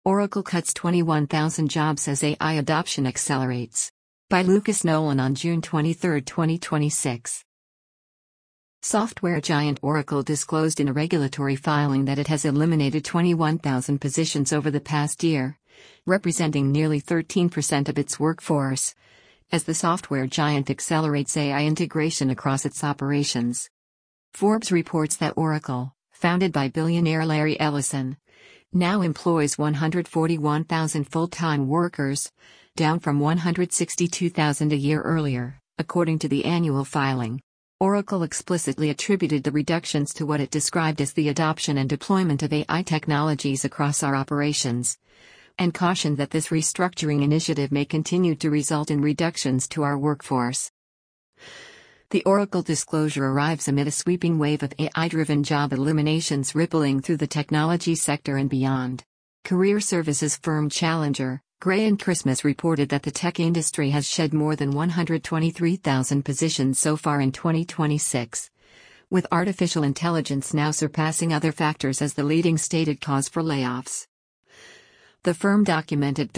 Oracle cuts 21,000 jobs as AI adoption accelerates. By Lucas Nolan on June 23, 2026. Software giant Oracle disclosed in a regulatory filing that it has eliminated 21,000 positions over the past year, representing nearly 13% of its workforce, as the software giant accelerates AI integration across its operations. Forbes reports that Oracle, founded by billionaire Larry Ellison, now employs 141,000 full-time workers, down from 162,000 a year earlier, according to the annual filing. Oracle explicitly attributed the reductions to what it described as the adoption and deployment of AI technologies across our operations, and cautioned that this restructuring initiative may continue to result in reductions to our workforce. The Oracle disclosure arrives amid a sweeping wave of AI-driven job eliminations rippling through the technology sector and beyond. Career services firm Challenger, Gray and Christmas reported that the tech industry has shed more than 123,000 positions so far in 2026, with artificial intelligence now surpassing other factors as the leading stated cause for layoffs. The firm documented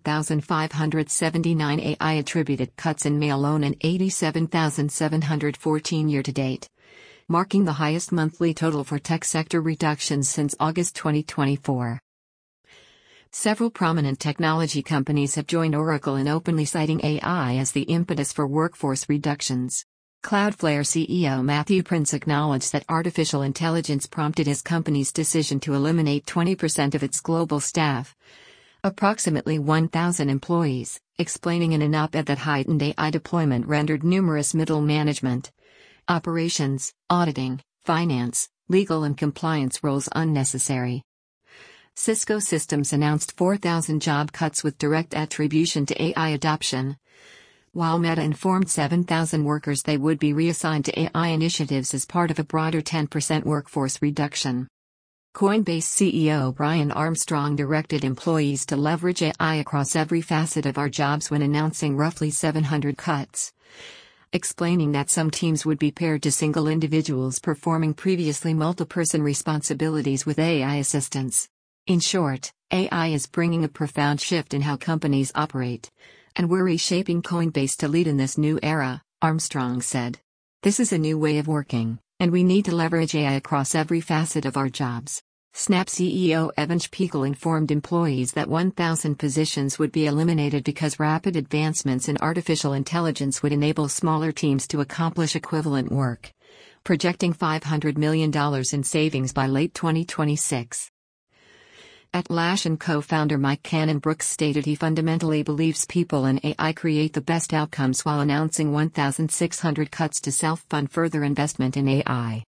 38,579 AI-attributed cuts in May alone and 87,714 year-to-date, marking the highest monthly total for tech sector reductions since August 2024. Several prominent technology companies have joined Oracle in openly citing AI as the impetus for workforce reductions. Cloudflare CEO Matthew Prince acknowledged that artificial intelligence prompted his company's decision to eliminate 20% of its global staff, approximately 1,000 employees, explaining in an op-ed that heightened AI deployment rendered numerous middle management, operations, auditing, finance, legal and compliance roles unnecessary. Cisco Systems announced 4,000 job cuts with direct attribution to AI adoption, while Meta informed 7,000 workers they would be reassigned to AI initiatives as part of a broader 10% workforce reduction. Coinbase CEO Brian Armstrong directed employees to leverage AI across every facet of our jobs when announcing roughly 700 cuts, explaining that some teams would be paired to single individuals performing previously multi-person responsibilities with AI assistance. In short, AI is bringing a profound shift in how companies operate, and we're reshaping Coinbase to lead in this new era, Armstrong said. This is a new way of working, and we need to leverage AI across every facet of our jobs. Snap CEO Evan Spiegel informed employees that 1,000 positions would be eliminated because rapid advancements in artificial intelligence would enable smaller teams to accomplish equivalent work, projecting $500 million in savings by late 2026. Atlassian co-founder Mike Cannon-Brookes stated he fundamentally believes people and AI create the best outcomes while announcing 1,600 cuts to self-fund further investment in AI.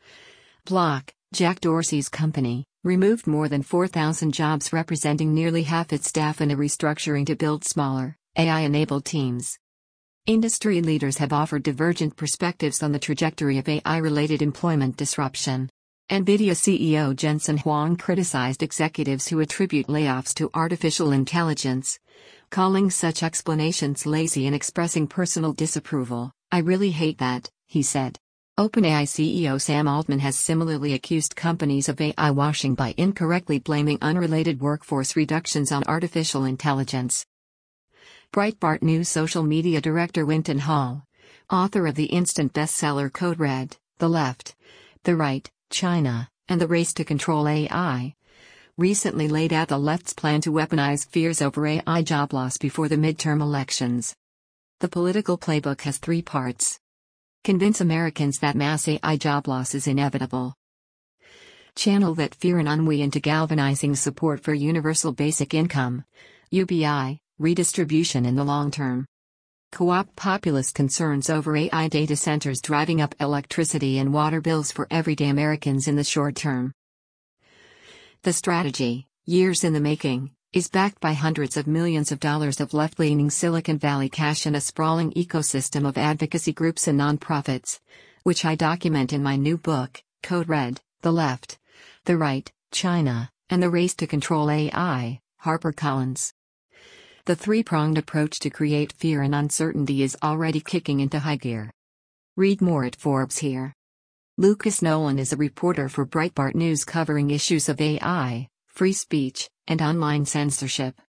Block, Jack Dorsey's company, removed more than 4,000 jobs representing nearly half its staff in a restructuring to build smaller, AI-enabled teams. Industry leaders have offered divergent perspectives on the trajectory of AI-related employment disruption. NVIDIA CEO Jensen Huang criticized executives who attribute layoffs to artificial intelligence, calling such explanations lazy and expressing personal disapproval. "I really hate that," he said. OpenAI CEO Sam Altman has similarly accused companies of AI washing by incorrectly blaming unrelated workforce reductions on artificial intelligence. Breitbart News social media director Winton Hall, author of the instant bestseller Code Red, The Left, The Right, China, and the Race to Control AI, recently laid out the left's plan to weaponize fears over AI job loss before the midterm elections. The political playbook has three parts. Convince Americans that mass AI job loss is inevitable. Channel that fear and ennui into galvanizing support for universal basic income, UBI, redistribution in the long term. Co-opt populist concerns over AI data centers driving up electricity and water bills for everyday Americans in the short term. The strategy, years in the making, is backed by hundreds of millions of dollars of left-leaning Silicon Valley cash and a sprawling ecosystem of advocacy groups and nonprofits, which I document in my new book, Code Red, The Left, The Right, China, and the Race to Control AI, HarperCollins. The three-pronged approach to create fear and uncertainty is already kicking into high gear. Read more at Forbes here. Lucas Nolan is a reporter for Breitbart News covering issues of AI, free speech, and online censorship.